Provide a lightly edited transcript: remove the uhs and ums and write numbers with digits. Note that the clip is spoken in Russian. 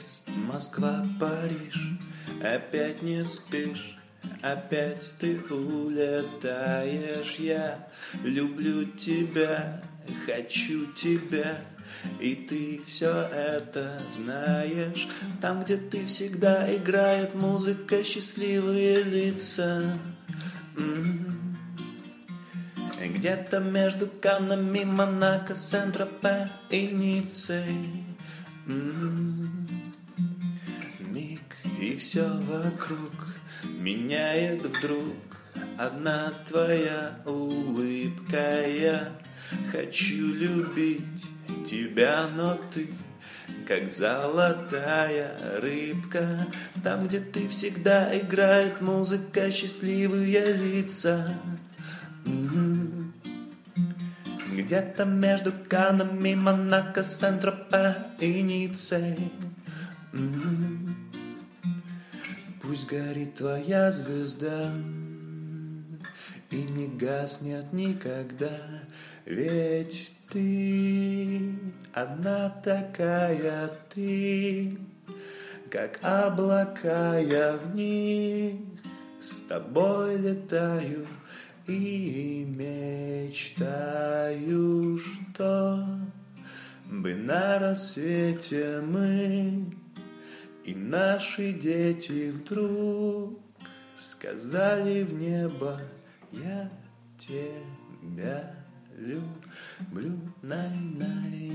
рейс Москва, Париж. Опять не спишь, опять ты улетаешь. Я люблю тебя, хочу тебя, и ты все это знаешь. Там, где ты, всегда играет музыка, счастливые лица. Где-то между Каннами, Монако, Сент-Тропе и Ниццей. Миг, и все вокруг меняет вдруг одна твоя улыбка. Я хочу любить тебя, но ты как золотая рыбка. Там, где ты, всегда играет музыка, счастливые лица. Где-то между Каннами, Монако, Сент-Тропе и Ниццей. Пусть горит твоя звезда и не гаснет никогда, ведь ты одна такая, ты как облака, я в них с тобой летаю и мечтаю, что бы на рассвете мы и наши дети вдруг сказали в небо: я тебя люблю, най-най.